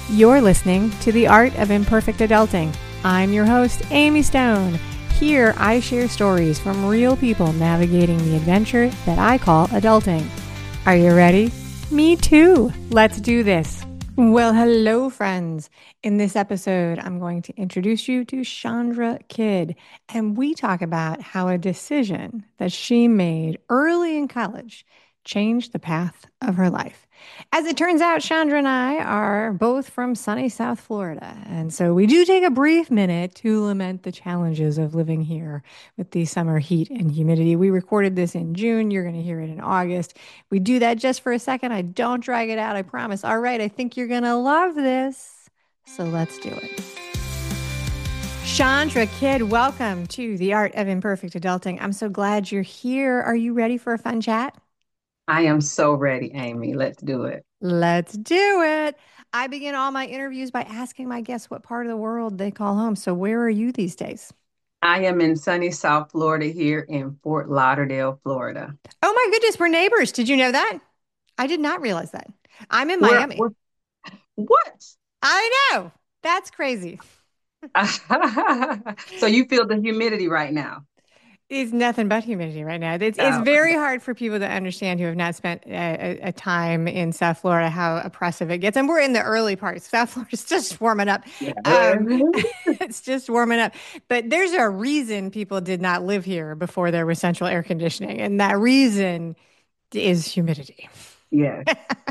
You're listening to The Art of Imperfect Adulting. I'm your host, Amy Stone. Here, I share stories from real people navigating the adventure that I call adulting. Are you ready? Me too. Let's do this. Well, hello, friends. In this episode, I'm going to introduce you to Chandra Kidd, and we talk about how a decision that she made early in college changed the path of her life. As it turns out, Chandra and I are both from sunny South Florida, and so we do take a brief minute to lament the challenges of living here with the summer heat and humidity. We recorded this in June. You're going to hear it in August. We do that just for a second. I don't drag it out, I promise. All right, I think you're going to love this. So let's do it. Chandra Kidd, welcome to The Art of Imperfect Adulting. I'm so glad you're here. Are you ready for a fun chat? I am so ready, Amy. Let's do it. Let's do it. I begin all my interviews by asking my guests what part of the world they call home. So, where are you these days? I am in sunny South Florida here in Fort Lauderdale, Florida. Oh my goodness, we're neighbors. Did you know that? I did not realize that. I'm in We're Miami. what? I know. That's crazy. So you feel the humidity right now? It's nothing but humidity right now. It's Oh, very hard for people to understand who have not spent a time in South Florida how oppressive it gets. And we're in the early parts. South Florida's just warming up. yeah. It's just warming up. But there's a reason people did not live here before there was central air conditioning, and that reason is humidity. Yes.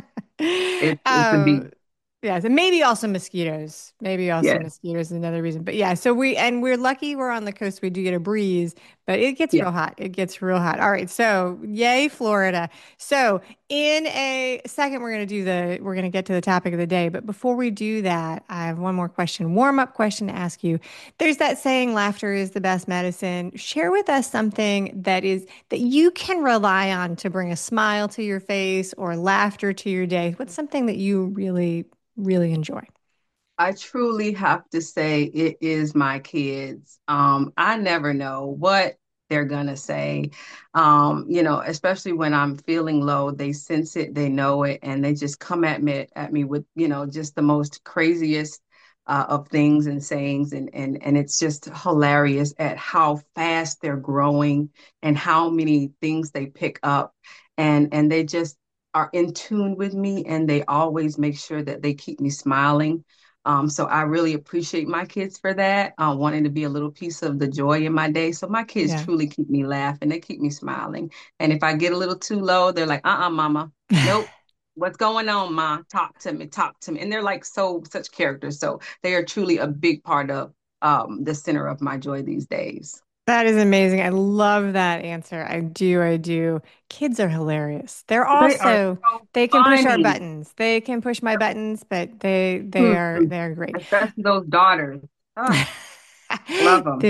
It's a Oh, beat. yeah, so maybe also mosquitoes. Maybe also Yes. mosquitoes is another reason. But yeah, so we're lucky we're on the coast. We do get a breeze, but it gets Yeah. real hot. It gets real hot. All right, so yay, Florida. So in a second, we're gonna get to the topic of the day. But before we do that, I have one more question, warm-up question to ask you. There's that saying, laughter is the best medicine. Share with us something that you can rely on to bring a smile to your face or laughter to your day. What's something that you really enjoy? I truly have to say it is my kids. I never know what they're gonna say. Especially when I'm feeling low, they sense it, they know it, and they just come at me with, just the most craziest of things and sayings, and it's just hilarious at how fast they're growing and how many things they pick up, and they just are in tune with me, and they always make sure that they keep me smiling. So I really appreciate my kids for that, wanting to be a little piece of the joy in my day. So my kids Yeah. truly keep me laughing. They keep me smiling. And if I get a little too low, they're like, mama, nope. What's going on, ma? Talk to me, talk to me. And they're like such characters. So they are truly a big part of the center of my joy these days. That is amazing. I love that answer. I do. I do. Kids are hilarious. They are so They can push our funny. buttons. They can push my buttons, but Hmm. they're great. Especially those daughters. Ah, love them.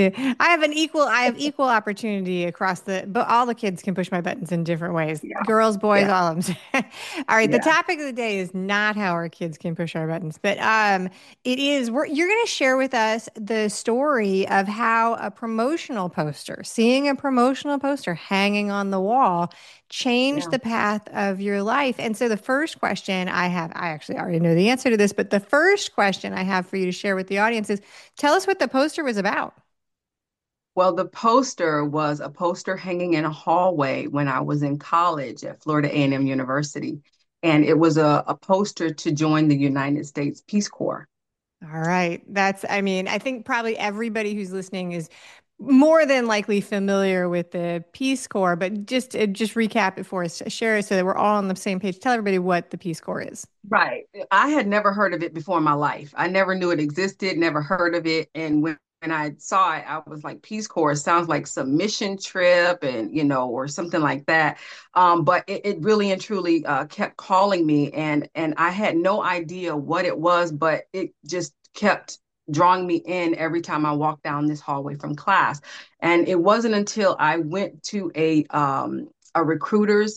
I have equal opportunity across but all the kids can push my buttons in different ways. Yeah. Girls, boys, Yeah. all of them. All right, the Yeah. topic of the day is not how our kids can push our buttons, but you're going to share with us the story of how seeing a promotional poster hanging on the wall change Yeah. the path of your life. And so the first question I actually already know the answer to this, but the first question I have for you to share with the audience is tell us what the poster was about. Well, the poster was a poster hanging in a hallway when I was in college at Florida A&M University. And it was a poster to join the United States Peace Corps. All right. I mean, I think probably everybody who's listening is more than likely familiar with the Peace Corps, but just recap it for us, share it so that we're all on the same page. Tell everybody what the Peace Corps is. Right. I had never heard of it before in my life. I never knew it existed, never heard of it. And when I saw it, I was like, Peace Corps sounds like some mission trip and, or something like that. But it really and truly kept calling me, and I had no idea what it was, but it just kept drawing me in every time I walked down this hallway from class. And it wasn't until I went to a recruiter's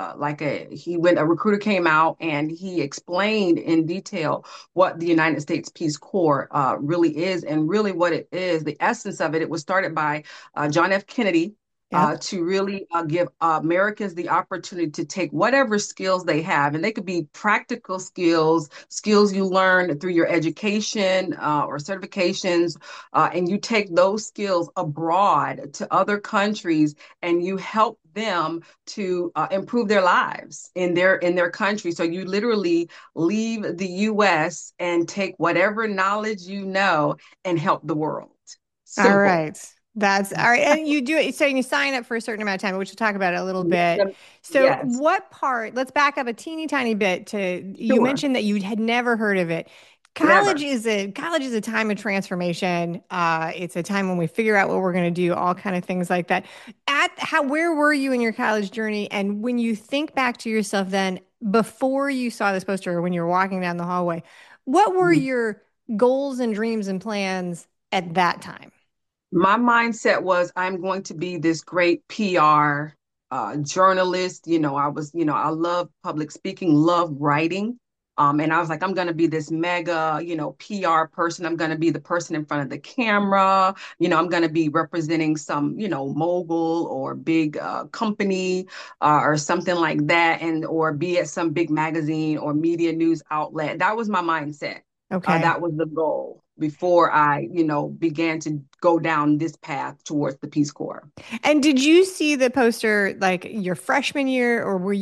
a recruiter came out and he explained in detail what the United States Peace Corps really is, and really what it is, the essence of it. It was started by John F. Kennedy, Yep. to really give Americans the opportunity to take whatever skills they have, and they could be practical skills, skills you learn through your education or certifications, and you take those skills abroad to other countries, and you help them to improve their lives in their country. So you literally leave the U.S. and take whatever knowledge you know and help the world. All Simple. right. That's all right. And you do it. So you sign up for a certain amount of time, which we'll talk about it a little bit. So Yes, what part, let's back up a teeny tiny bit to, you sure. mentioned that you had never heard of it. Never. College is a time of transformation. It's a time when we figure out what we're going to do, all kind of things like that. Where were you in your college journey? And when you think back to yourself then, before you saw this poster or when you were walking down the hallway, what were your goals and dreams and plans at that time? My mindset was I'm going to be this great PR journalist. I love public speaking, love writing. And I was like, I'm going to be this mega, PR person. I'm going to be the person in front of the camera. I'm going to be representing some, mogul or big company or something like that, and or be at some big magazine or media news outlet. That was my mindset. Okay. That was the goal before I, began to go down this path towards the Peace Corps. And did you see the poster like your freshman year,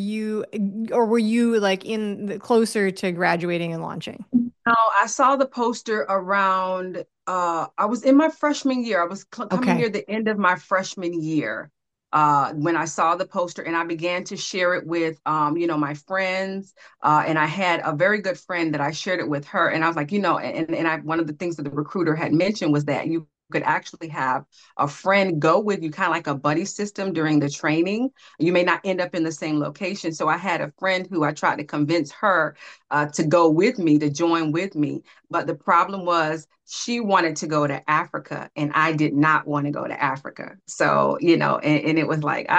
or were you like closer to graduating and launching? No, I saw the poster around, I was in my freshman year. I was coming near Okay. the end of my freshman year when I saw the poster, and I began to share it with, my friends. And I had a very good friend that I shared it with her. And I was like, one of the things that the recruiter had mentioned was that you could actually have a friend go with you, kind of like a buddy system during the training. You may not end up in the same location. So I had a friend who I tried to convince her to go with me, to join with me. But the problem was she wanted to go to Africa and I did not want to go to Africa. So, and it was like,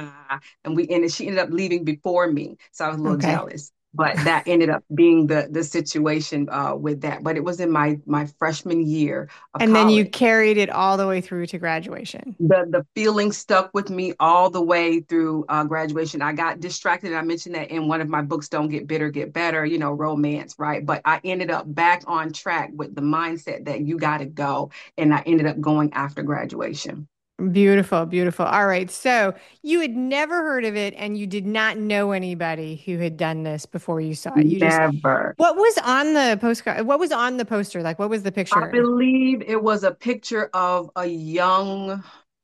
and she ended up leaving before me. So I was a little Okay. jealous. But that ended up being the situation with that. But it was in my freshman year of And then you college. carried it all the way through to graduation. The feeling stuck with me all the way through graduation. I got distracted. I mentioned that in one of my books, Don't Get Bitter, Get Better, romance, right? But I ended up back on track with the mindset that you got to go. And I ended up going after graduation. Beautiful, beautiful. All right. So you had never heard of it and you did not know anybody who had done this before you saw it. Never. What was on the postcard? What was on the poster? Like, what was the I picture? believe it was a picture of a young,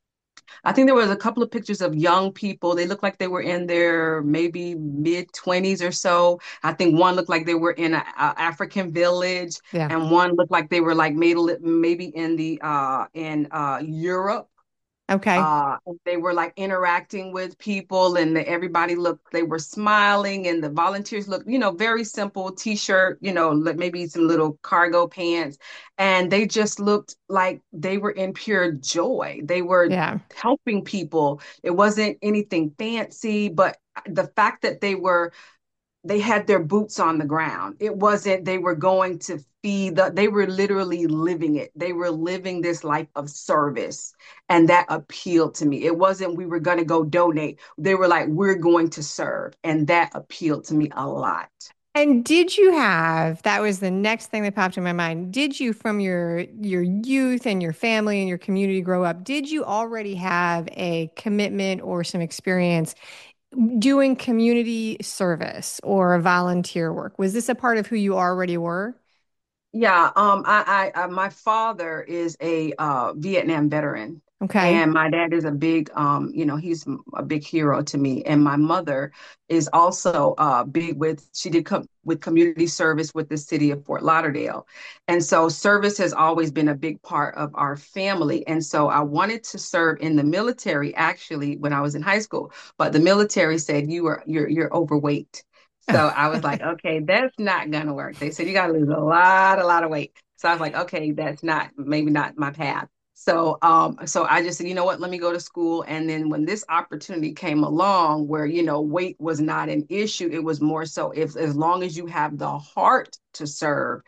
I think there was a couple of pictures of young people. They looked like they were in their maybe mid 20s or so. I think one looked like they were in an African village, Yeah. and one looked like they were like maybe in the in Europe. Okay. They were like interacting with people, and everybody looked, they were smiling, and the volunteers looked, very simple t-shirt, maybe some little cargo pants. And they just looked like they were in pure joy. They were Yeah. helping people. It wasn't anything fancy, but the fact that they had their boots on the ground. It wasn't they were going to they were literally living it. They were living this life of service. And that appealed to me. It wasn't we were going to go donate. They were like, we're going to serve. And that appealed to me a lot. And did you have, that was the next thing that popped in my mind. Did you from your youth and your family and your community grow up, did you already have a commitment or some experience doing community service or volunteer work? Was this a part of who you already were? Yeah, my father is a Vietnam veteran, Okay. and my dad is a big, he's a big hero to me. And my mother is also big she did come with community service with the city of Fort Lauderdale, and so service has always been a big part of our family. And so I wanted to serve in the military actually when I was in high school, but the military said you're overweight. So I was like, okay, that's not gonna work. They said you gotta lose a lot of weight. So I was like, okay, that's not maybe not my path. So I just said, you know what, let me go to school. And then when this opportunity came along where, weight was not an issue, it was more so if as long as you have the heart to serve,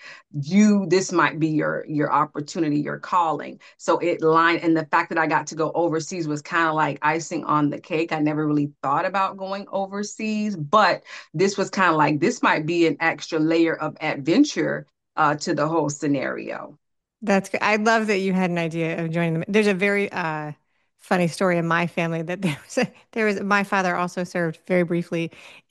this might be your opportunity, your calling. So it lined, and the fact that I got to go overseas was kind of like icing on the cake. I never really thought about going overseas, but this was kind of like this might be an extra layer of adventure to the whole scenario. That's good. I love that you had an idea of joining them. There's a very funny story in my family that there was my father also served very briefly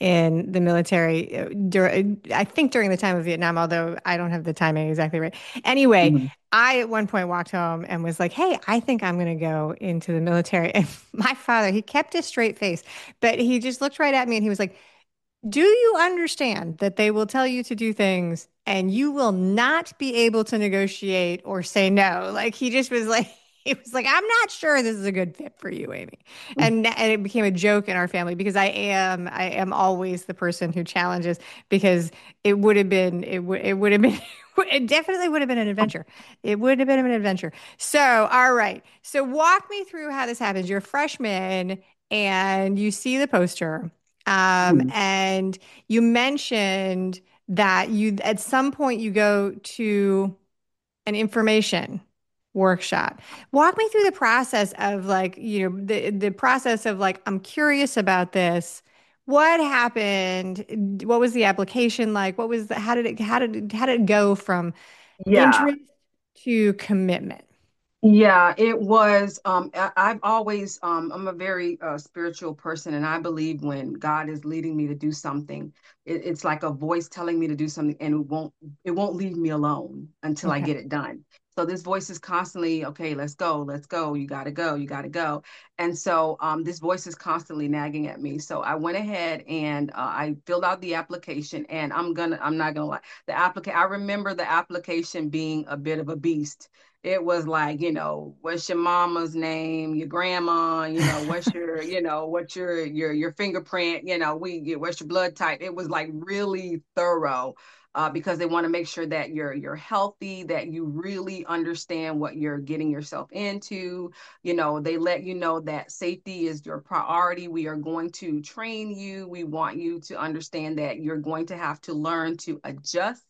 in the military during I think during the time of Vietnam, although I don't have the timing exactly right. Anyway, Mhm. I at one point walked home and was like, "Hey, I think I'm going to go into the military." And my father, he kept a straight face, but he just looked right at me and he was like, do you understand that they will tell you to do things and you will not be able to negotiate or say no? Like he just was like, he was like, I'm not sure this is a good fit for you, Amy. And it became a joke in our family because I am always the person who challenges because it would have been it definitely would have been an adventure. It would have been an adventure. So, all right. So walk me through how this happens. You're a freshman and you see the poster. Mhm. And you mentioned that you at some point you go to an information workshop. Walk me through the process of like, the process of like, I'm curious about this. What happened? What was the application like? How did it go from Yeah, interest to commitment? yeah, it was. I've always, I'm a very spiritual person, and I believe when God is leading me to do something, it's like a voice telling me to do something, and it won't leave me alone until I Okay. get it done. So this voice is constantly, okay, let's go, you gotta go, you gotta go. And so this voice is constantly nagging at me. So I went ahead and I filled out the application, and I'm not gonna lie, I remember the application being a bit of a beast. It was like, what's your mama's name, your grandma, what's what's your fingerprint, what's your blood type. It was like really thorough. Because they want to make sure that you're healthy, that you really understand what you're getting yourself into. They let you know that safety is your priority. We are going to train you. We want you to understand that you're going to have to learn to adjust.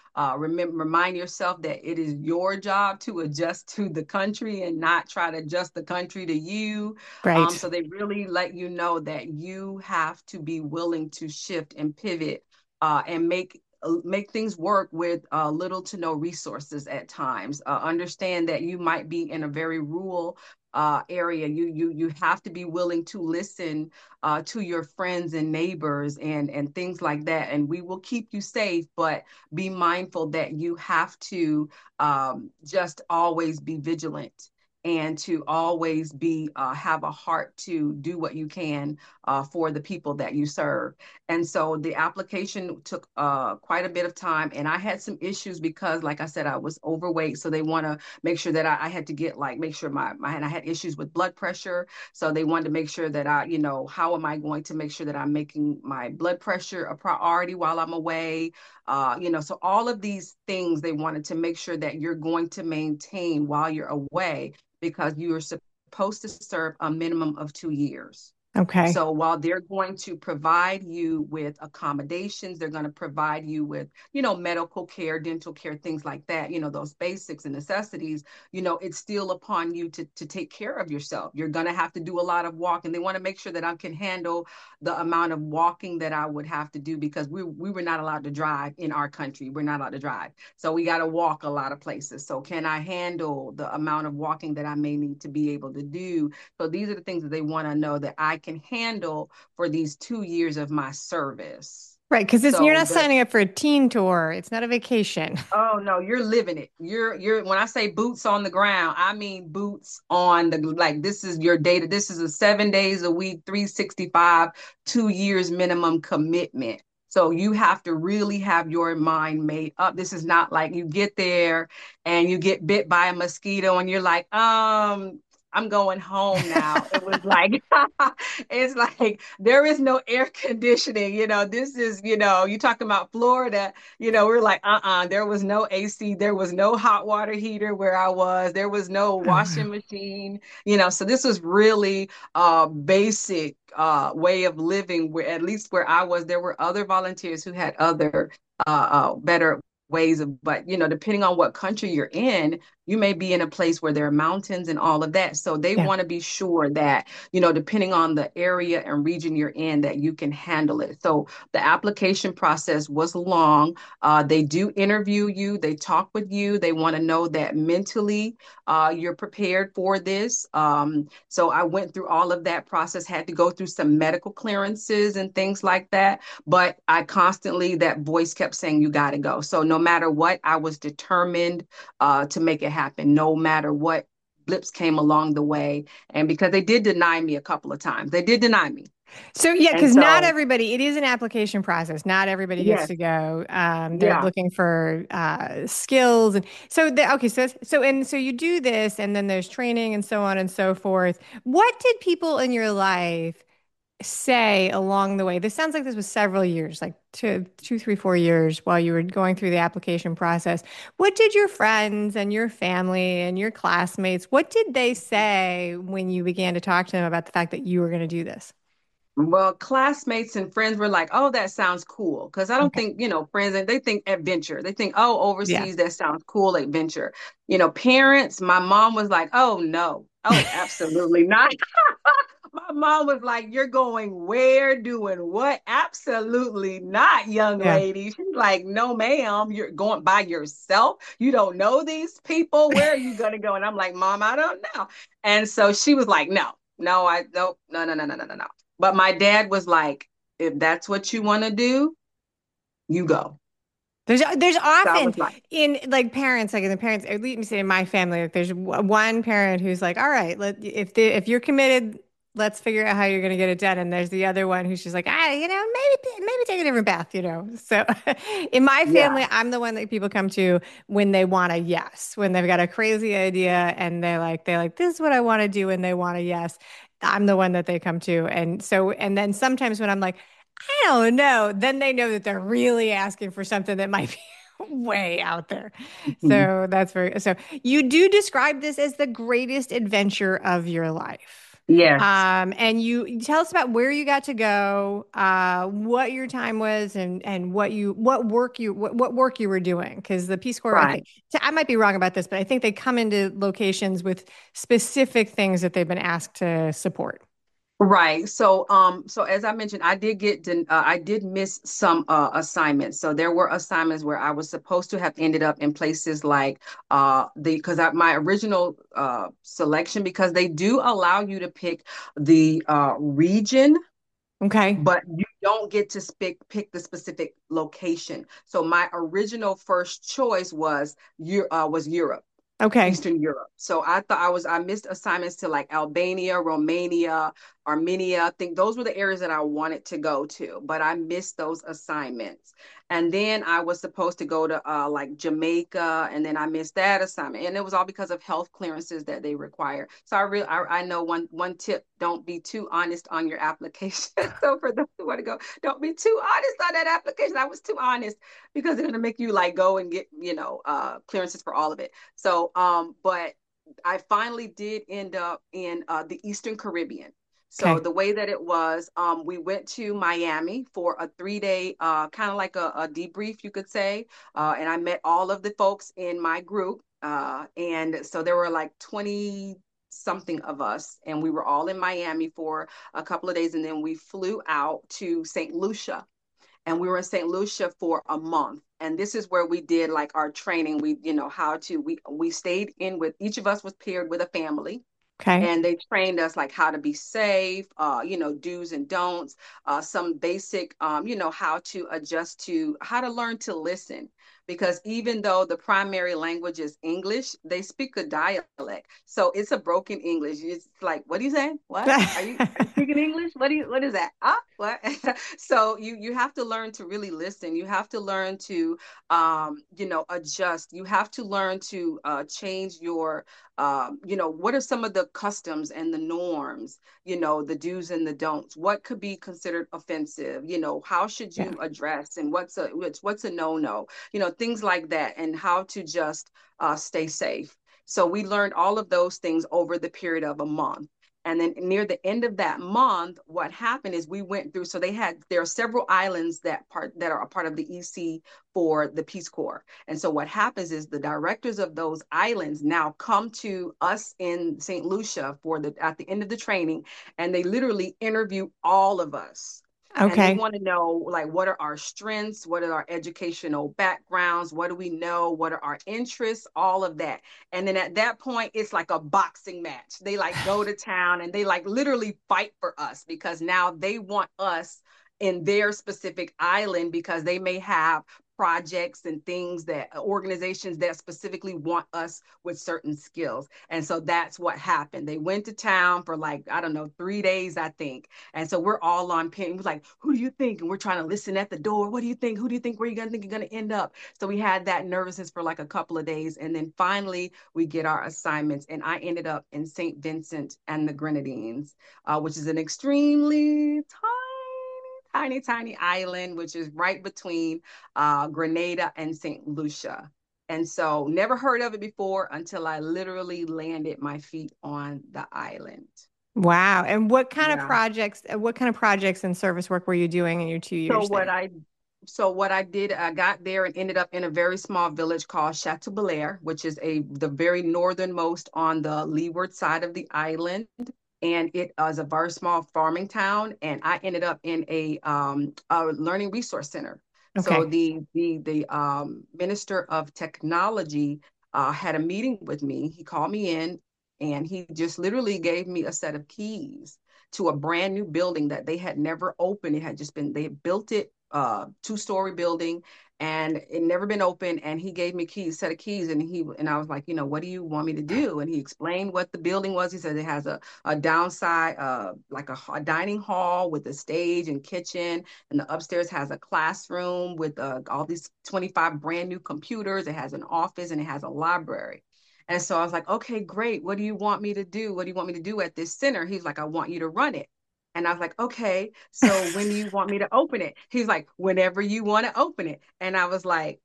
Remind yourself that it is your job to adjust to the country and not try to adjust the country to you. Right. So they really let you know that you have to be willing to shift and pivot and make things work with little to no resources at times. Understand that you might be in a very rural area. You have to be willing to listen to your friends and neighbors and things like that. And we will keep you safe, but be mindful that you have to just always be vigilant and to always be have a heart to do what you can for the people that you serve. And so the application took quite a bit of time, and I had some issues because, like I said, I was overweight. So they want to make sure that I had to get like make sure my and I had issues with blood pressure. So they wanted to make sure that how am I going to make sure that I'm making my blood pressure a priority while I'm away? So all of these things they wanted to make sure that you're going to maintain while you're away because you are supposed to serve a minimum of 2 years. Okay. So while they're going to provide you with accommodations, they're going to provide you with, medical care, dental care, things like that, those basics and necessities, it's still upon you to take care of yourself. You're going to have to do a lot of walking. They want to make sure that I can handle the amount of walking that I would have to do because we were not allowed to drive in our country. We're not allowed to drive. So we got to walk a lot of places. So can I handle the amount of walking that I may need to be able to do? So these are the things that they want to know that I can handle for these 2 years of my service. Right, because you're So not the signing up for a teen tour. It's not a vacation. Oh no, you're living it. You're when I say boots on the ground, I mean boots on the like this is your data. This is a 7 days a week, 365, 2 years minimum commitment. So you have to really have your mind made up. This is not like you get there and you get bit by a mosquito and you're like, I'm going home now. It was like, it's like there is no air conditioning. This is, you talking about Florida, we're like, there was no AC, there was no hot water heater where I was, there was no Oh, wow. washing machine, so this was really basic way of living where at least where I was, there were other volunteers who had other better ways of, but depending on what country you're in, you may be in a place where there are mountains and all of that. So they Yeah. want to be sure that, depending on the area and region you're in, that you can handle it. So the application process was long. They do interview you, they talk with you, they want to know that mentally you're prepared for this. So I went through all of that process, had to go through some medical clearances and things like that. But I constantly, that voice kept saying, you got to go. So no matter what, I was determined to make it happen, no matter what blips came along the way. And because they did deny me a couple of times, they did deny me. So yeah, And because not so, everybody, it is an application process. Not everybody gets yes, to go. They're yeah. looking for skills, and so okay. So you do this, and then there's training and so on and so forth. What did people in your life say along the way? This sounds like this was several years, like two, 3, 4 years while you were going through the application process. What did your friends and your family and your classmates, what did they say when you began to talk to them about the fact that you were going to do this? Well, classmates and friends were like, "Oh, that sounds cool." Because I don't Okay. think, friends, and they think adventure. They think, "Oh, Yeah. overseas, that sounds cool, adventure." Parents, my mom was like, "Oh, no. Oh, absolutely not." My mom was like, "You're going where, doing what?" Absolutely not, young Yeah. lady. She's like, "No, ma'am. You're going by yourself. You don't know these people. Where are you going to go?" And I'm like, "Mom, I don't know." And so she was like, "No, no, I don't. No, no, no, no, no, no, no." But my dad was like, if that's what you want to do, you go. There's So I often was like, in like parents, like in the parents, at least say in my family, like there's one parent who's like, all right, if you're committed, let's figure out how you're going to get it done. And there's the other one who's just like, maybe take a different path, you know. So in my yeah, family, I'm the one that people come to when they want a yes, when they've got a crazy idea and they're like, this is what I want to do, and they want a yes. I'm the one that they come to. And then sometimes when I'm like, I don't know. Then they know that they're really asking for something that might be way out there. mhm. So you do describe this as the greatest adventure of your life. Yes, And you tell us about where you got to go, what your time was, and what work you were doing. Because the Peace Corps, I right. think, I might be wrong about this, but I think they come into locations with specific things that they've been asked to support. Right. So as I mentioned, I did miss some assignments. So there were assignments where I was supposed to have ended up in places like my original selection, because they do allow you to pick the region, Okay. but you don't get to pick the specific location. So my original first choice was Europe. Okay. Eastern Europe. So I missed assignments to like Albania, Romania, Armenia. I think those were the areas that I wanted to go to, but I missed those assignments. And then I was supposed to go to like Jamaica, and then I missed that assignment. And it was all because of health clearances that they require. So I know one tip: don't be too honest on your application. So for those who want to go, don't be too honest on that application. I was too honest because they're gonna make you like go and get clearances for all of it. So, but I finally did end up in the Eastern Caribbean. So Okay. the way that it was, we went to Miami for a 3 day, kind of like a debrief, you could say. And I met all of the folks in my group. And so there were like 20 something of us, and we were all in Miami for a couple of days. And then we flew out to St. Lucia, and we were in St. Lucia for a month. And this is where we did like our training. We stayed in with, each of us was paired with a family, Okay. and they trained us like how to be safe, do's and don'ts, some basic, how to adjust to how to learn to listen. Because even though the primary language is English, they speak a dialect. So it's a broken English. It's like, what are you saying? What are you speaking English? What is that? Huh? What? So you have to learn to really listen. You have to learn to adjust. You have to learn to change your what are some of the customs and the norms, the do's and the don'ts. What could be considered offensive? How should Yeah. you address and what's a no-no? Things like that, and how to just stay safe. So we learned all of those things over the period of a month. And then near the end of that month, what happened is we went through. So there are several islands that are a part of the EC for the Peace Corps. And so what happens is the directors of those islands now come to us in St. Lucia at the end of the training, and they literally interview all of us. And they Okay. want to know, like, what are our strengths? What are our educational backgrounds? What do we know? What are our interests? All of that. And then at that point, it's like a boxing match. They like go to town and they like literally fight for us because now they want us in their specific island because they may have projects and things that organizations that specifically want us with certain skills. And so that's what happened. They went to town for like, I don't know, 3 days, I think. And so we're all on pin. We're like, who do you think? And we're trying to listen at the door. What do you think? Who do you think? Where you gonna think you're gonna end up? So we had that nervousness for like a couple of days. And then finally we get our assignments. And I ended up in St. Vincent and the Grenadines, which is an extremely tiny island, which is right between Grenada and St. Lucia. And so never heard of it before until I literally landed my feet on the island. Wow. And Yeah. what kind of projects and service work were you doing in your two So years what there? I so what I did, I got there and ended up in a very small village called Chateau which is the very northernmost on the leeward side of the island. And it was a very small farming town. And I ended up in a learning resource center. So Okay. the minister of technology had a meeting with me. He called me in and he just literally gave me a set of keys to a brand new building that they had never opened. It had just been, they had built it, two-story building, and it never been open. And he gave me keys, set of keys, and I was like, what do you want me to do? And he explained what the building was. He said it has a downside, like a dining hall with a stage and kitchen, and the upstairs has a classroom with all these 25 brand new computers. It has an office and it has a library. And so I was like, okay, great. What do you want me to do? What do you want me to do at this center? He's like, I want you to run it. And I was like, okay, so when do you want me to open it? He's like, whenever you want to open it. And I was like,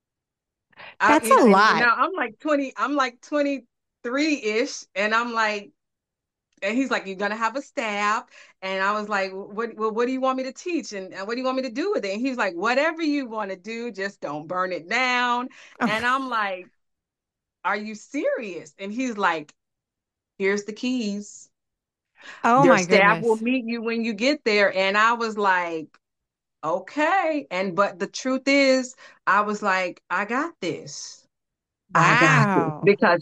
That's a and lot. now I'm like 23-ish. And I'm like, and he's like, you're gonna have a staff. And I was like, what do you want me to teach? And what do you want me to do with it? And he's like, whatever you want to do, just don't burn it down. And I'm like, are you serious? And he's like, here's the keys. Oh Their my staff will goodness. meet you when you get there. And I was like, okay. But the truth is, I was like, I got this. I got this Wow. because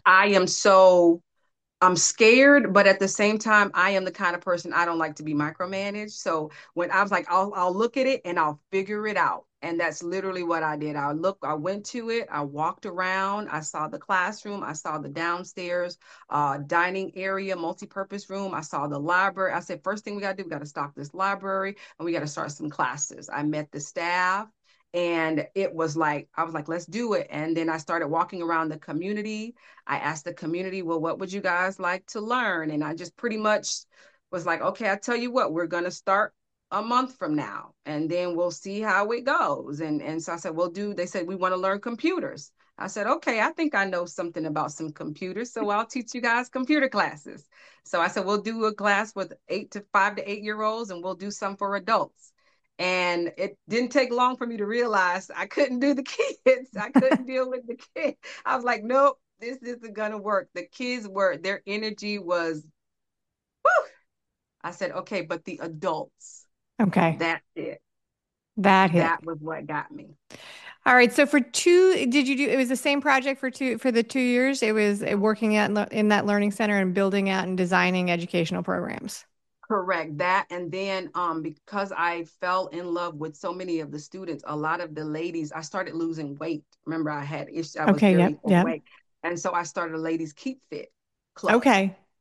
I'm scared, but at the same time, I am the kind of person I don't like to be micromanaged. So when I was like, I'll look at it and I'll figure it out. And that's literally what I did. I went to it, I walked around, I saw the classroom, I saw the downstairs dining area, multi-purpose room, I saw the library. I said, first thing we gotta do, we gotta stock this library and we gotta start some classes. I met the staff. And it was like, I was like, let's do it. And then I started walking around the community. I asked the community, well, what would you guys like to learn? And I just pretty much was like, okay, I tell you what, we're going to start a month from now and then we'll see how it goes. And so I said, they said, we want to learn computers. I said, okay, I think I know something about some computers. So I'll teach you guys computer classes. So I said, we'll do a class with 5 to 8 year olds and we'll do some for adults. And it didn't take long for me to realize I couldn't do the kids. I couldn't deal with the kids. I was like, nope, this isn't gonna work. Their energy was, whew. I said, okay, but the adults, Okay. that's it. That hit. That was what got me. All right. So for two, did you do, it was the same project for the 2 years? It was working in that learning center and building out and designing educational programs. Correct that. And then because I fell in love with so many of the students, a lot of the ladies, I started losing weight. Remember, I was Okay. very Yep. Yep. overweight. And so I started a ladies keep fit club. Okay.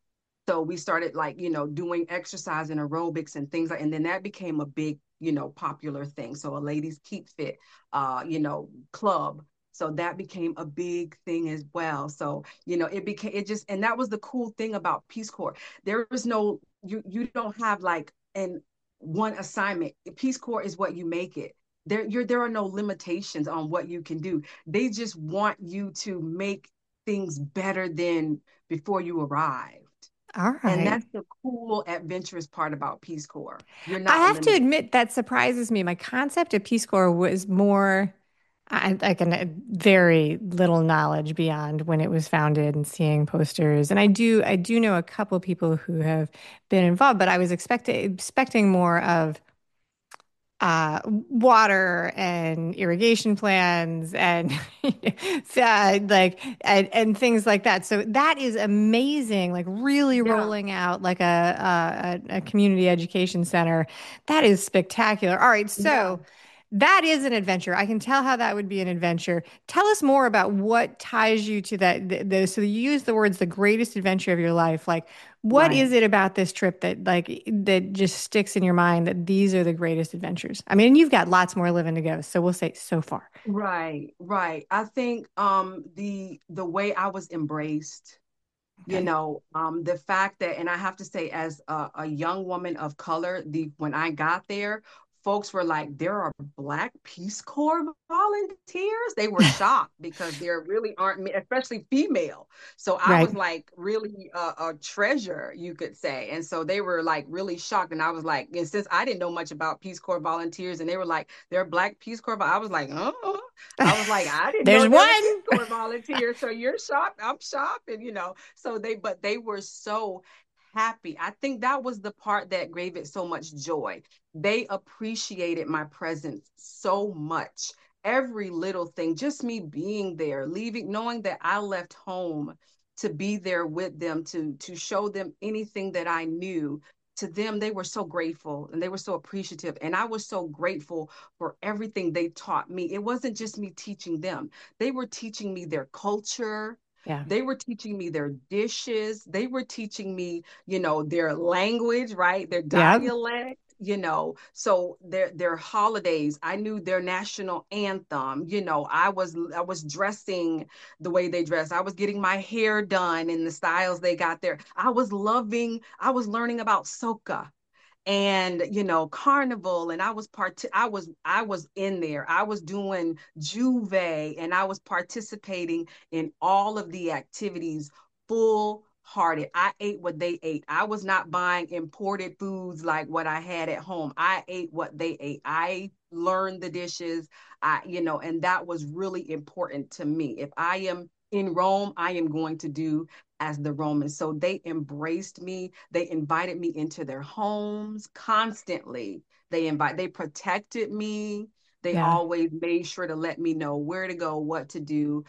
So we started like, doing exercise and aerobics and things like, and then that became a big, popular thing. So a ladies keep fit, club. So that became a big thing as well. So, and that was the cool thing about Peace Corps. There is no, you don't have like an one assignment. Peace Corps is what you make it. There are no limitations on what you can do. They just want you to make things better than before you arrive. All And right. that's the cool, adventurous part about Peace Corps. You're I not have to limited. admit that surprises me. My concept of Peace Corps was more, I can very little knowledge beyond when it was founded and seeing posters. And I do know a couple people who have been involved, but I was expecting more of water and irrigation plans and and things like that. So that is amazing. Like really Yeah, rolling out like a community education center. That is spectacular. All right, yeah, so that is an adventure. I can tell how that would be an adventure. Tell us more about what ties you to that. So you use the words the greatest adventure of your life. Like, what right. is it about this trip that just sticks in your mind that these are the greatest adventures? I mean, and you've got lots more living to go, so we'll say so far. Right, right. I think the way I was embraced, Okay. the fact that, and I have to say, as a young woman of color, when I got there, folks were like, there are Black Peace Corps volunteers. They were shocked because there really aren't, especially female. So I Right. was like really a treasure, you could say. And so they were like really shocked. And I was like, and since I didn't know much about Peace Corps volunteers, and they were like, there are Black Peace Corps, I was like, oh. I was like, I didn't There's know there were Peace one. Corps volunteers. So you're shocked. I'm shocked. And, so but they were so happy. I think that was the part that gave it so much joy. They appreciated my presence so much. Every little thing, just me being there, leaving, knowing that I left home to be there with them, to show them anything that I knew. To them, they were so grateful and they were so appreciative. And I was so grateful for everything they taught me. It wasn't just me teaching them, they were teaching me their culture. Yeah. They were teaching me their dishes. They were teaching me, their language, right? Their Yep. dialect, so their holidays. I knew their national anthem. I was dressing the way they dress. I was getting my hair done in the styles they got there. I was learning about soca and carnival, and I was in there. I was doing juve, and I was participating in all of the activities full hearted. I ate what they ate. I was not buying imported foods like what I had at home. I ate what they ate. I learned the dishes. And that was really important to me. If I am in Rome, I am going to do as the Romans. So they embraced me. They invited me into their homes constantly. They protected me. They Yeah. always made sure to let me know where to go, what to do.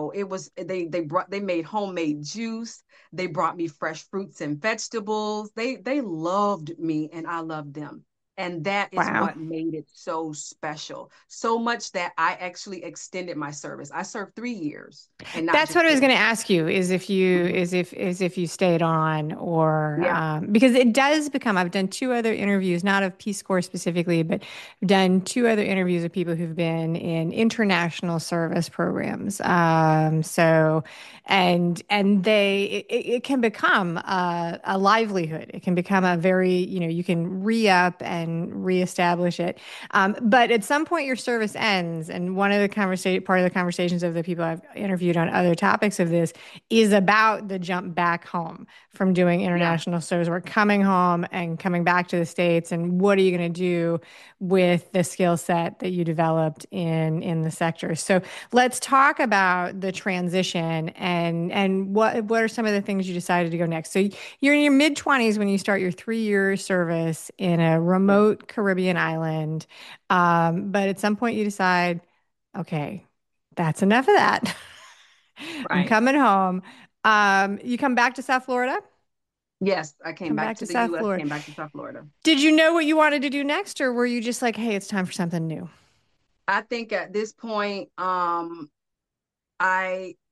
They made homemade juice. They brought me fresh fruits and vegetables. They loved me and I loved them. And that is Wow. what made it so special. So much that I actually extended my service. I served 3 years and not That's what just I was two. going to ask you is if you Mhm. is if you stayed on or Yeah. because it does become I've done two other interviews, not of Peace Corps specifically, but I've done two other interviews of people who've been in international service programs. And it can become a livelihood. It can become a very, you can re-up and reestablish it. But at some point, your service ends, and one of the part of the conversations of the people I've interviewed on other topics of this is about the jump back home from doing Yeah. international service work, coming home and coming back to the States, and what are you going to do with the skill set that you developed in the sector? So let's talk about the transition and what are some of the things you decided to go next. So you're in your mid 20s when you start your 3 year service in a Yeah. remote Caribbean island. But at some point you decide, okay, that's enough of that. I'm Right. coming home. You come back to South Florida? Yes, I came Come back back to to the South US, Florida. came back to South Florida. Did you know what you wanted to do next, or were you just like, hey, it's time for something new? I think at this point, I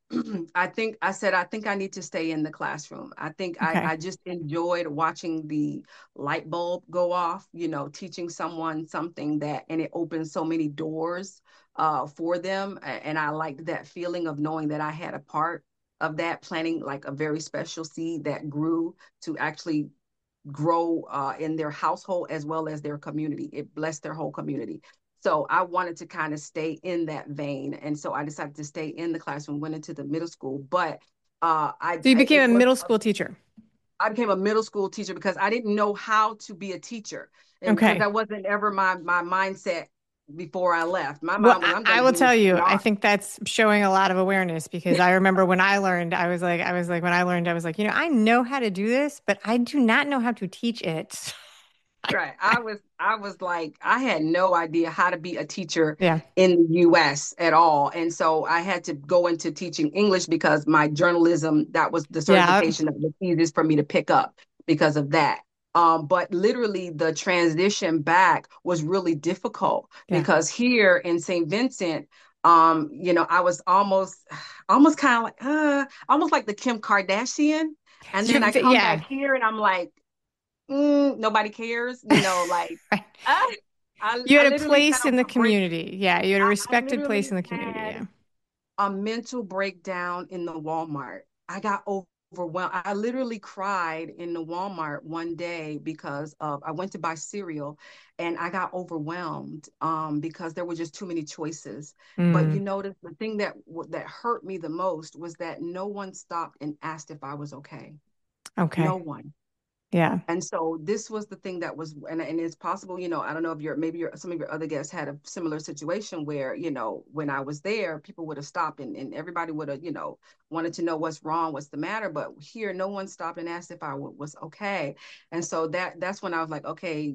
I think I need to stay in the classroom. I think Okay. I just enjoyed watching the light bulb go off, teaching someone something and it opens so many doors for them. And I liked that feeling of knowing that I had a part of that, planting like a very special seed that grew to actually grow in their household as well as their community. It blessed their whole community. So I wanted to kind of stay in that vein. And so I decided to stay in the classroom, went into the middle school, but So you became it a was, middle school teacher. I became a middle school teacher because I didn't know how to be a teacher. And because Okay. that wasn't ever my mindset before I left. My Well, mind was, I'm going I to will get tell into you, I PR. think that's showing a lot of awareness because I remember when I learned, when I learned, I was like, I know how to do this, but I do not know how to teach it. Right. I was like, I had no idea how to be a teacher Yeah. in the US at all. And so I had to go into teaching English because my journalism, that was the Yeah. certification that was easiest for me to pick up because of that. But literally the transition back was really difficult Yeah. because here in St. Vincent, I was almost kind of like almost like the Kim Kardashian. And then I come back Yeah. here and I'm like, nobody cares, like Right. I, I, You I had a literally place had in the a break. community. Yeah. You had a I respected place literally in the community. had Yeah. a mental breakdown in the Walmart. I got overwhelmed. I literally cried in the Walmart one day because I went to buy cereal and I got overwhelmed because there were just too many choices. But Mm, the thing that hurt me the most was that no one stopped and asked if I was okay. No okay. one. Yeah. And so this was the thing that was, and it's possible, I don't know if some of your other guests had a similar situation where, when I was there, people would have stopped and everybody would have, wanted to know what's wrong, what's the matter. But here, no one stopped and asked if I was okay. And so that's when I was like, okay,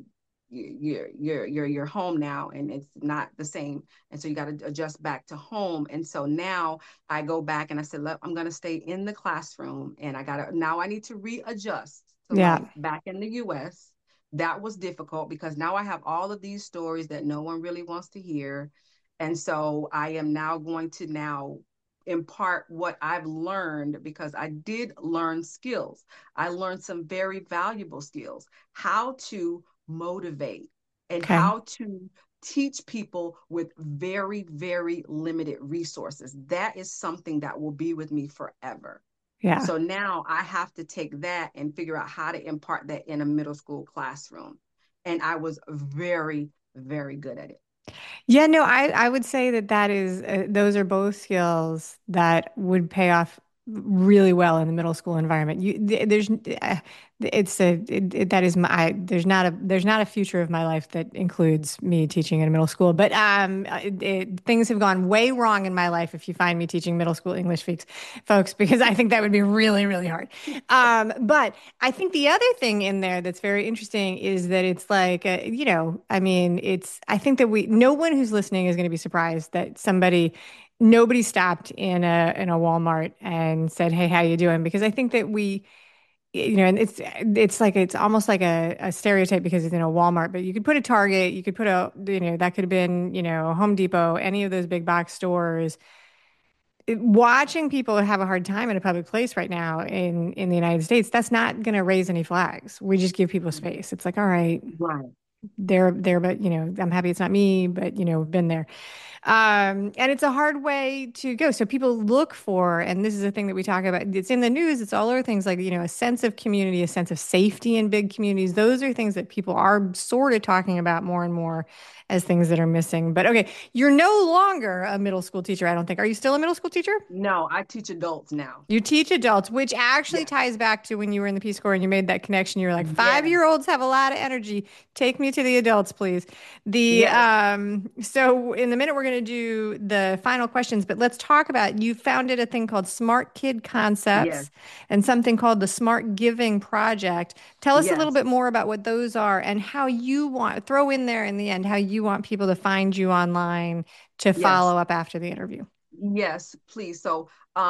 you're home now and it's not the same. And so you got to adjust back to home. And so now I go back and I said, look, I'm going to stay in the classroom and now I need to readjust to life Yeah. back in the US. That was difficult because now I have all of these stories that no one really wants to hear. And so I am now going to now impart what I've learned because I did learn skills. I learned some very valuable skills, how to motivate and Okay. how to teach people with very, very limited resources. That is something that will be with me forever. Yeah. So now I have to take that and figure out how to impart that in a middle school classroom. And I was very, very good at it. Yeah, no, I would say that those are both skills that would pay off really well in the middle school environment. There's it's a that is there's not a future of my life that includes me teaching in a middle school. But things have gone way wrong in my life if you find me teaching middle school English folks, because I think that would be really, really hard. But I think the other thing in there that's very interesting is that it's like, I mean, I think that no one who's listening is going to be surprised that nobody stopped in a Walmart and said, "Hey, how you doing?" Because I think that and it's almost like a stereotype because it's in a Walmart, but you could put a Target, you could put that could have been, Home Depot, any of those big box stores. Watching people have a hard time in a public place right now in the United States, that's not going to raise any flags. We just give people space. It's like, all right, Right. they're there, but I'm happy it's not me, but we've been there. And it's a hard way to go. So people look for, and this is a thing that we talk about. It's in the news. It's all over things like, a sense of community, a sense of safety in big communities. Those are things that people are sort of talking about more and more as things that are missing. But okay, you're no longer a middle school teacher, I don't think. Are you still a middle school teacher? No, I teach adults now. You teach adults, which actually Yes. ties back to when you were in the Peace Corps and you made that connection. You were like, Yes. five-year-olds have a lot of energy. Take me to the adults, please. Yes. So in the minute we're going to do the final questions, but let's talk about you founded a thing called Smart Kid Yes. Concepts and something called the Smart Giving Project. Tell us a little Yes. bit more about what those are and how you throw in there in the end how you want people to find you online to Yes. follow up after the interview. Yes, please. So,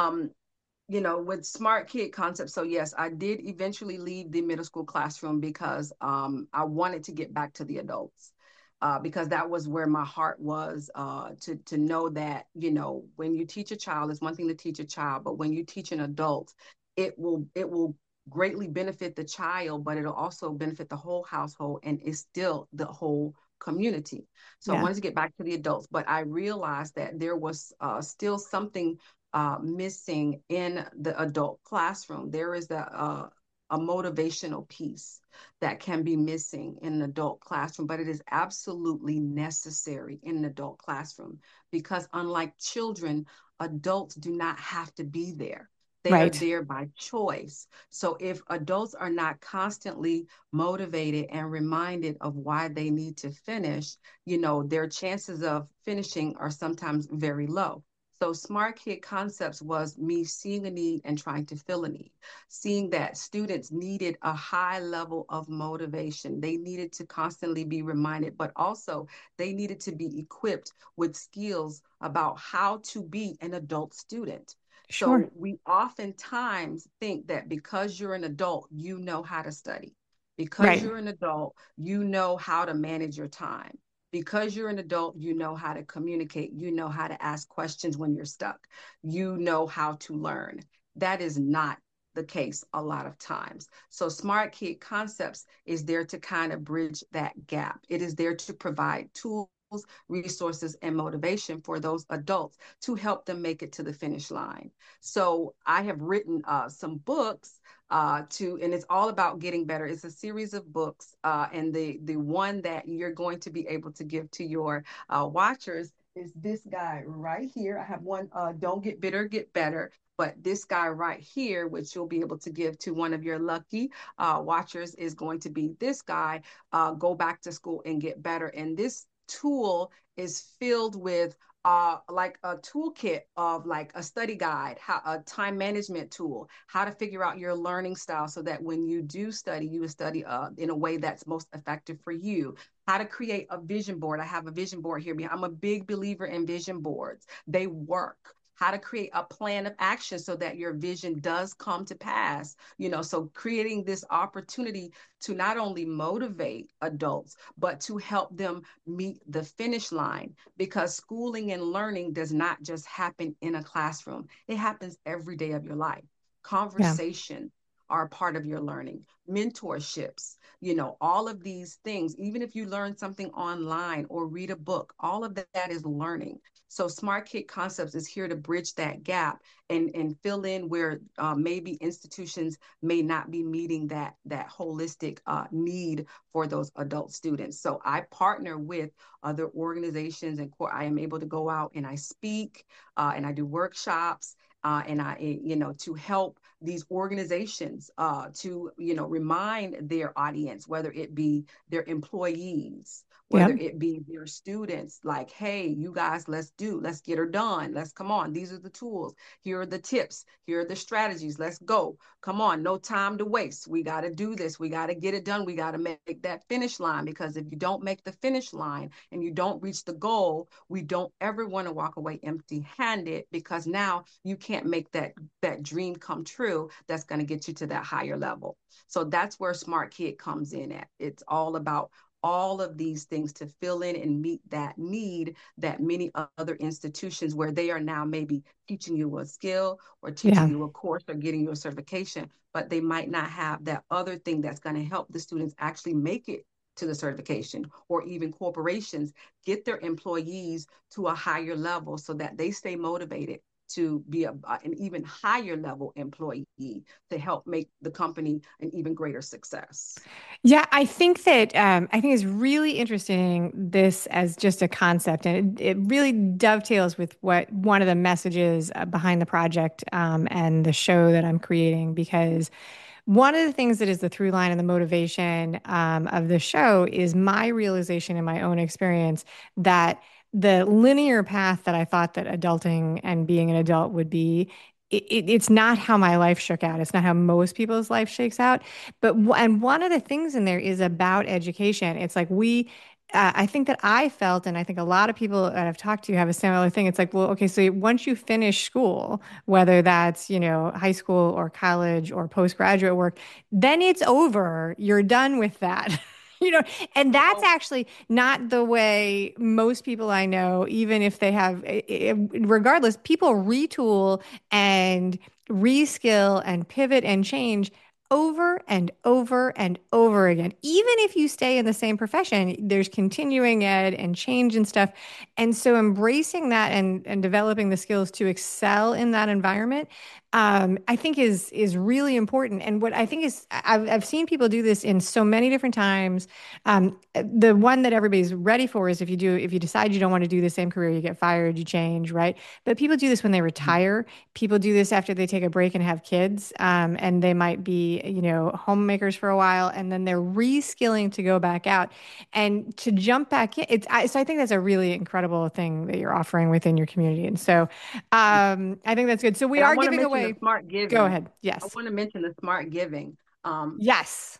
with Smart Kid Concept, so yes, I did eventually leave the middle school classroom because I wanted to get back to the adults. because that was where my heart was, to know that, when you teach a child, it's one thing to teach a child, but when you teach an adult, it will greatly benefit the child, but it'll also benefit the whole household and it's still the whole community. So I Yeah. wanted to get back to the adults, but I realized that there was still something missing in the adult classroom. There is a motivational piece that can be missing in an adult classroom, but it is absolutely necessary in an adult classroom because, unlike children, adults do not have to be there. They are Right. there by choice. So if adults are not constantly motivated and reminded of why they need to finish, their chances of finishing are sometimes very low. So Smart Kid Concepts was me seeing a need and trying to fill a need, seeing that students needed a high level of motivation. They needed to constantly be reminded, but also they needed to be equipped with skills about how to be an adult student. Sure. So we oftentimes think that because you're an adult, you know how to study. Because Right. you're an adult, you know how to manage your time. Because you're an adult, you know how to communicate. You know how to ask questions when you're stuck. You know how to learn. That is not the case a lot of times. So Smart Kid Concepts is there to kind of bridge that gap. It is there to provide tools, resources, and motivation for those adults to help them make it to the finish line. So I have written some books and it's all about getting better. It's a series of books, and the one that you're going to be able to give to your watchers is this guy right here. I have one, Don't Get Bitter, Get Better. But this guy right here, which you'll be able to give to one of your lucky watchers, is going to be this guy, Go Back to School and Get Better. And this tool is filled with like a toolkit of like a study guide, a time management tool, how to figure out your learning style so that when you do study, you study in a way that's most effective for you. How to create a vision board. I have a vision board here. I'm a big believer in vision boards. They work. How to create a plan of action so that your vision does come to pass. So creating this opportunity to not only motivate adults, but to help them meet the finish line, because schooling and learning does not just happen in a classroom. It happens every day of your life. Yeah. Conversation are part of your learning, mentorships, all of these things. Even if you learn something online or read a book, all of that is learning. So Smart Kid Concepts is here to bridge that gap and fill in where maybe institutions may not be meeting that holistic need for those adult students. So I partner with other organizations, and I am able to go out and I speak, and I do workshops, and to help these organizations to, remind their audience, whether it be their employees, whether Yep. it be their students, like, hey, you guys, let's get her done. Let's come on. These are the tools. Here are the tips. Here are the strategies. Let's go. Come on. No time to waste. We got to do this. We got to get it done. We got to make that finish line, because if you don't make the finish line and you don't reach the goal, we don't ever want to walk away empty handed, because now you can't make that dream come true that's going to get you to that higher level. So that's where Smart Kid comes in at. It's all about all of these things to fill in and meet that need that many other institutions, where they are now maybe teaching you a skill or teaching Yeah. you a course or getting you a certification, but they might not have that other thing that's going to help the students actually make it to the certification. Or even corporations get their employees to a higher level so that they stay motivated to be an even higher level employee to help make the company an even greater success. Yeah, I think it's really interesting this as just a concept, and it really dovetails with what one of the messages behind the project and the show that I'm creating. Because one of the things that is the through line and the motivation of the show is my realization in my own experience that the linear path that I thought that adulting and being an adult would be, it's not how my life shook out. It's not how most people's life shakes out. And one of the things in there is about education. It's like I think that I felt, and I think a lot of people that I've talked to have a similar thing. It's like, well, okay, so once you finish school, whether that's, high school or college or postgraduate work, then it's over. You're done with that. You know, and that's So, actually not the way most people I know, even if they have, regardless, people retool and reskill and pivot and change over and over and over again. Even if you stay in the same profession, there's continuing ed and change and stuff. And so embracing that and developing the skills to excel in that environment, I think is really important. And what I think is I've seen people do this in so many different times. The one that everybody's ready for is if you decide you don't want to do the same career, you get fired, you change, right? But people do this when they retire. People do this after they take a break and have kids, and they might be, homemakers for a while, and then they're reskilling to go back out and to jump back in. So I think that's a really incredible thing that you're offering within your community, and so I think that's good. So we and I are want to giving mention the away. smart Go giving. ahead. I Yes. want to mention the smart giving. Yes.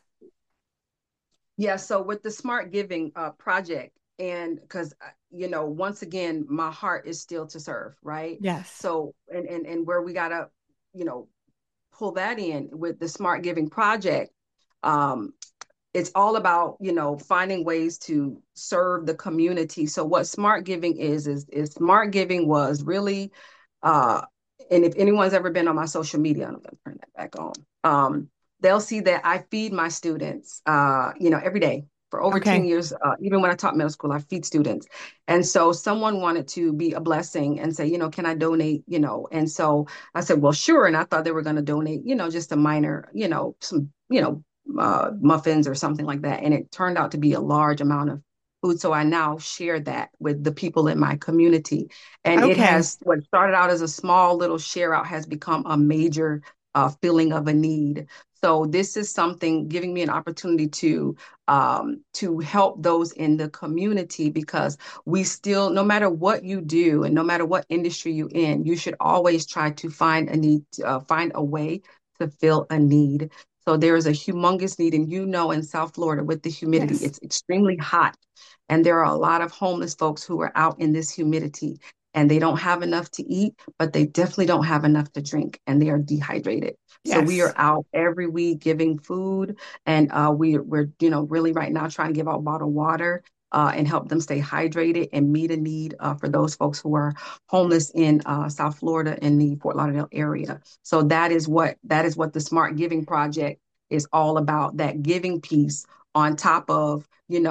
Yeah, so with the smart giving project, and because once again, my heart is still to serve, right? Yes. So and where we gotta, you know, pull that in with the smart giving project, um, it's all about finding ways to serve the community. So what smart giving is smart giving was really, uh, and if anyone's ever been on my social media, I'm gonna turn that back on. They'll see that I feed my students, every day for over 10 Okay. years. Even when I taught middle school, I feed students. And so someone wanted to be a blessing and say, can I donate, and so I said, well, sure. And I thought they were going to donate, just a minor, some, muffins or something like that. And it turned out to be a large amount of food. So I now share that with the people in my community. And it Okay. has, what started out as a small little share out has become a major feeling of a need. So this is something giving me an opportunity to help those in the community, because we still, no matter what you do and no matter what industry you're in, you should always try to find a need, find a way to fill a need. So there is a humongous need, and in South Florida with the humidity, Yes. it's extremely hot, and there are a lot of homeless folks who are out in this humidity, and they don't have enough to eat, but they definitely don't have enough to drink, and they are dehydrated. So we are Yes. out every week giving food, and we're really right now trying to give out bottled water. And help them stay hydrated and meet a need for those folks who are homeless in South Florida and the Fort Lauderdale area. So that is what the Smart Giving Project is all about. That giving piece on top of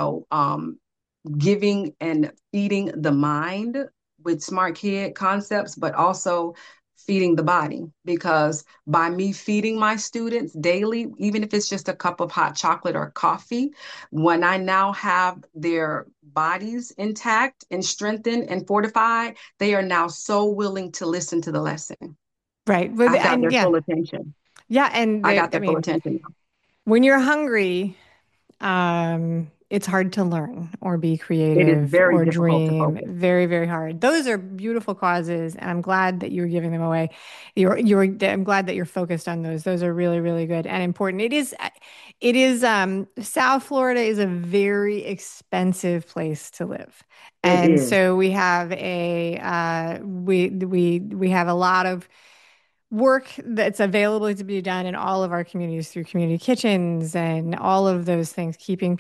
giving and feeding the mind with smart kid concepts, but also feeding the body. Because by me feeding my students daily, even if it's just a cup of hot chocolate or coffee, when I now have their bodies intact and strengthened and fortified, they are now so willing to listen to the lesson. Right. With I've got and their yeah. full attention. Yeah. And I got I their full mean, attention. when you're hungry, it's hard to learn or be It is creative very or difficult to dream. focus. Very, very hard. Those are beautiful causes, and I'm glad that you're giving them away. I'm glad that you're focused on those. Those are really, really good and important. South Florida is a very expensive place to live. It And is. so we have a lot of work that's available to be done in all of our communities through community kitchens and all of those things,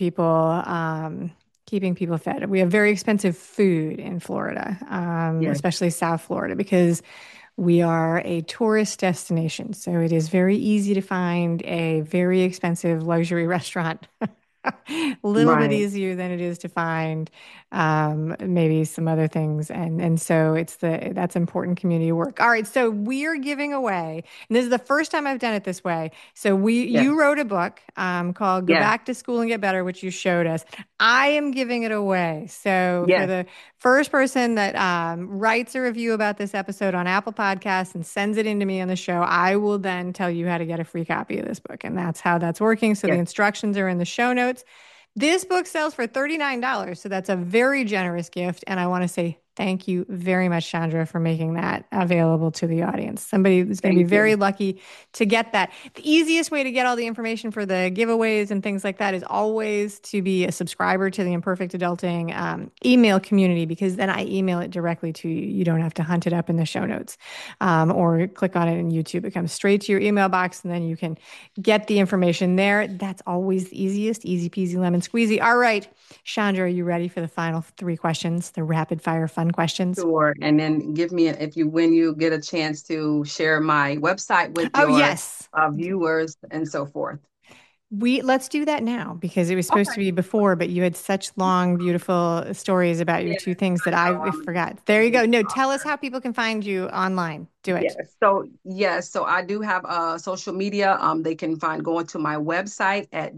keeping people fed. We have very expensive food in Florida, Yes. especially South Florida, because we are a tourist destination. So it is very easy to find a very expensive luxury restaurant. A little bit Right. easier than it is to find maybe some other things, and so that's important community work. All right, so we're giving away, and this is the first time I've done it this way. So Yes. you wrote a book called "Go Yes. Back to School and Get Better," which you showed us. I am giving it away. So for Yes. the first person that writes a review about this episode on Apple Podcasts and sends it into me on the show, I will then tell you how to get a free copy of this book, and that's how that's working. So the Yes. instructions are in the show notes. This book sells for $39, so that's a very generous gift. And I want to say Thank you very much, Chandra, for making that available to the audience. Somebody is going to be Thank very you. lucky to get that. The easiest way to get all the information for the giveaways and things like that is always to be a subscriber to the Imperfect Adulting email community, because then I email it directly to you. You don't have to hunt it up in the show notes or click on it in YouTube. It comes straight to your email box, and then you can get the information there. That's always the easiest. Easy peasy lemon squeezy. All right. Chandra, are you ready for the final three questions, the rapid fire fun questions? Sure. And then give me, if you, when you get a chance to share my website with Oh, your yes. viewers and so forth. Let's do that now because it was supposed to Okay. be before, but you had such long, beautiful stories about your Yeah, two things that I know I forgot. There you go. No, tell us how people can find you online. Do it. Yes. So I do have social media. They can find going to my website at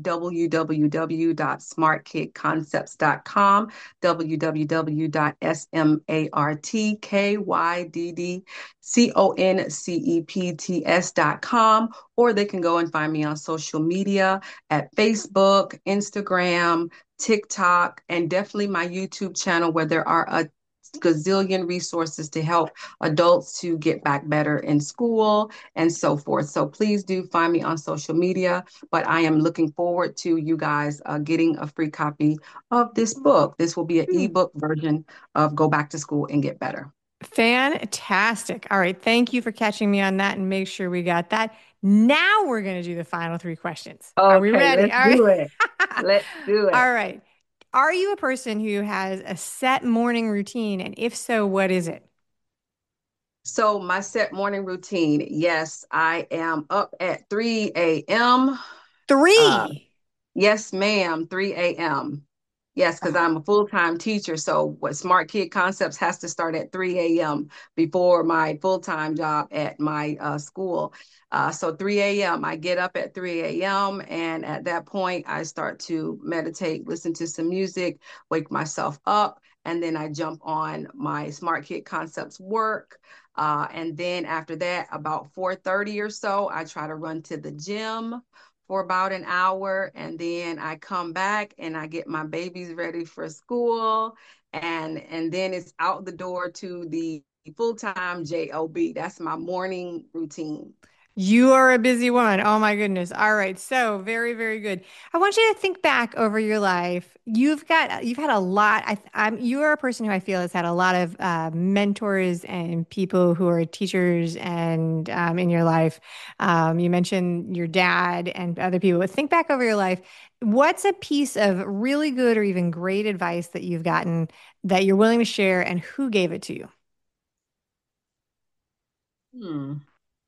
www.smartkidconcepts.com, www.smartkidconcepts.com, or they can go and find me on social media at Facebook, Instagram, TikTok, and definitely my YouTube channel where there are a gazillion resources to help adults to get back better in school and so forth. So please do find me on social media. But I am looking forward to you guys getting a free copy of this book. This will be an Hmm. ebook version of Go Back to School and Get Better. Fantastic. All right. Thank you for catching me on that and make sure we got that. Now we're going to do the final three questions. Are we Okay, ready? let's All right. do it. Let's do it. All right. Are you a person who has a set morning routine? And if so, what is it? So my set morning routine, yes, I am up at 3 a.m. Uh, Three. Yes, ma'am, 3 a.m. Yes, because Oh, I'm a full-time teacher. So what Smart Kid Concepts has to start at 3 a.m. before my full-time job at my school. So 3 a.m. I get up at 3 a.m. and at that point I start to meditate, listen to some music, wake myself up, and then I jump on my Smart Kid Concepts work. And then after that, about 4:30 or so, I try to run to the gym for about an hour, and then I come back and I get my babies ready for school, and then it's out the door to the full-time job. That's my morning routine. you are a busy woman. Oh my goodness. All right. So very, very good. I want you to think back over your life. You've had a lot. You are a person who I feel has had a lot of mentors and people who are teachers and in your life. You mentioned your dad and other people. But think back over your life. What's a piece of really good or even great advice that you've gotten that you're willing to share, and who gave it to you? Hmm.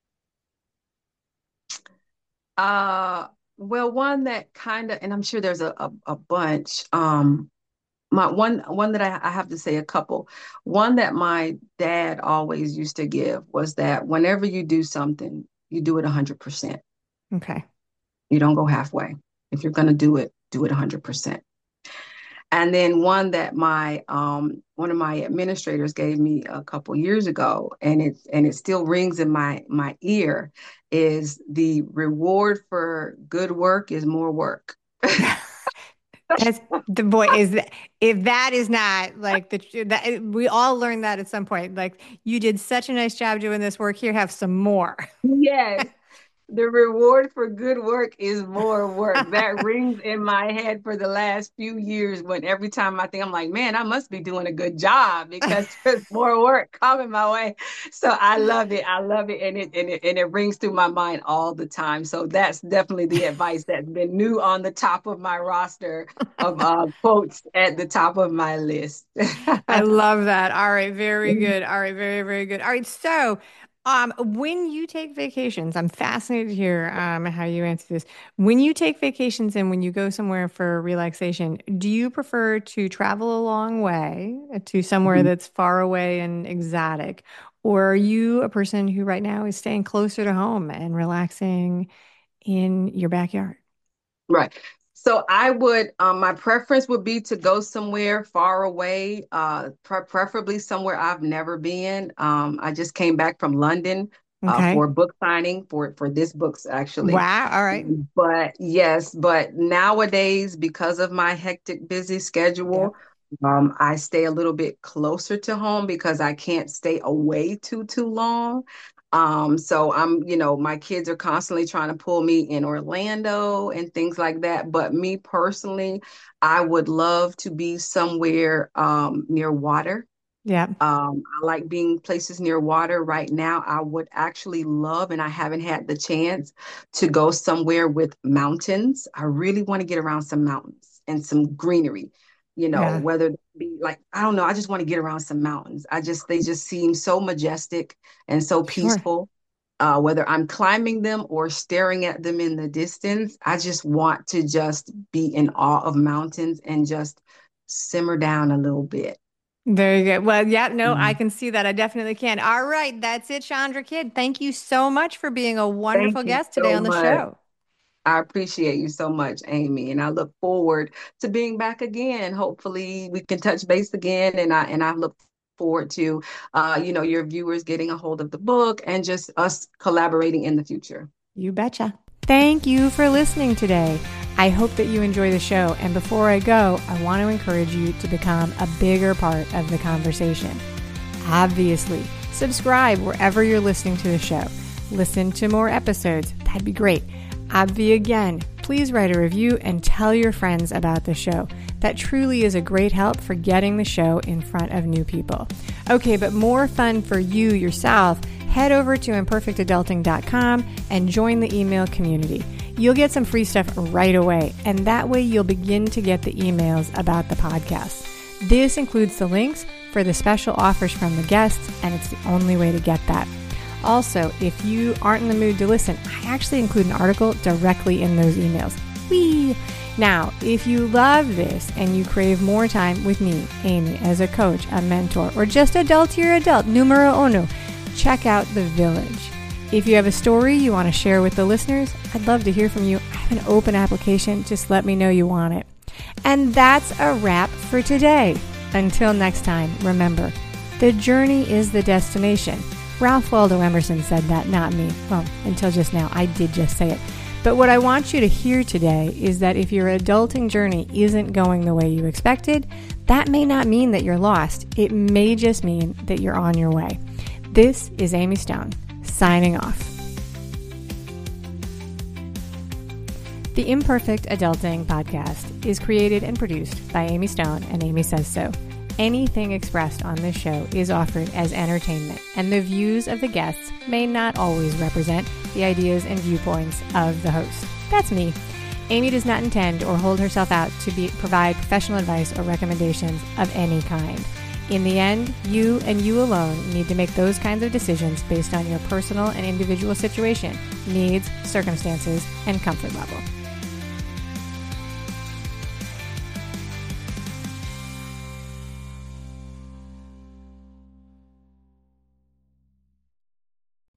uh well, one that kind of, and I'm sure there's a bunch. My one that I have to say a couple. One that my dad always used to give was that whenever you do something, you do it 100%. Okay. You don't go halfway. If you're going to do it 100%. And then one that my one of my administrators gave me a couple years ago, and it still rings in my ear, is the reward for good work is more work. That's the boy is that if that is not like that we all learned that at some point. Like you did such a nice job doing this work. Here, have some more. Yes. The reward for good work is more work. That rings in my head for the last few years when every time I think I'm like, man, I must be doing a good job because there's more work coming my way. So I love it. I love it. And it rings through my mind all the time. So that's definitely the advice that's been new on the top of my roster of quotes at the top of my list. I love that. All right, very good. All right, very, very good. All right, so when you take vacations, I'm fascinated to hear how you answer this. When you take vacations and when you go somewhere for relaxation, do you prefer to travel a long way to somewhere that's far away and exotic? Or are you a person who right now is staying closer to home and relaxing in your backyard? Right. So I would, my preference would be to go somewhere far away, preferably somewhere I've never been. I just came back from London for Okay. a book signing for this books actually. Wow. All right. But yes, but nowadays because of my hectic, busy schedule, Yep. I stay a little bit closer to home because I can't stay away too long. So my kids are constantly trying to pull me in Orlando and things like that. But me personally, I would love to be somewhere near water. Yeah, I like being places near water. Right now, I would actually love, and I haven't had the chance to go somewhere with mountains. I really want to get around some mountains and some greenery, yeah, whether it be like, I don't know, I just want to get around some mountains. They just seem so majestic and so sure. peaceful. Whether I'm climbing them or staring at them in the distance, I just want to just be in awe of mountains and just simmer down a little bit. Very good. Well, yeah, no, I can see that. I definitely can. All right, that's it, Chandra Kidd. Thank you so much for being a Thank wonderful you guest today so on the much. show. I appreciate you so much, Amy, and I look forward to being back again. Hopefully, we can touch base again, and I look forward to your viewers getting a hold of the book and just us collaborating in the future. You betcha. Thank you for listening today. I hope that you enjoy the show. And before I go, I want to encourage you to become a bigger part of the conversation. Obviously, subscribe wherever you're listening to the show. Listen to more episodes. That'd be great. Obvi again, please write a review and tell your friends about the show. That truly is a great help for getting the show in front of new people. Okay, but more fun for you yourself, head over to imperfectadulting.com and join the email community. You'll get some free stuff right away, and that way you'll begin to get the emails about the podcast. This includes the links for the special offers from the guests, and it's the only way to get that. Also, if you aren't in the mood to listen, I actually include an article directly in those emails. Whee! Now, if you love this and you crave more time with me, Amy, as a coach, a mentor, or just adultier adult, numero uno, check out The Village. If you have a story you want to share with the listeners, I'd love to hear from you. I have an open application. Just let me know you want it. And that's a wrap for today. Until next time, remember, the journey is the destination. Ralph Waldo Emerson said that, not me. Well, until just now, I did just say it. But what I want you to hear today is that if your adulting journey isn't going the way you expected, that may not mean that you're lost. It may just mean that you're on your way. This is Amy Stone, signing off. The Imperfect Adulting Podcast is created and produced by Amy Stone and Amy Says So. Anything expressed on this show is offered as entertainment, and the views of the guests may not always represent the ideas and viewpoints of the host. That's me. Amy does not intend or hold herself out to provide professional advice or recommendations of any kind. In the end, you and you alone need to make those kinds of decisions based on your personal and individual situation, needs, circumstances, and comfort level.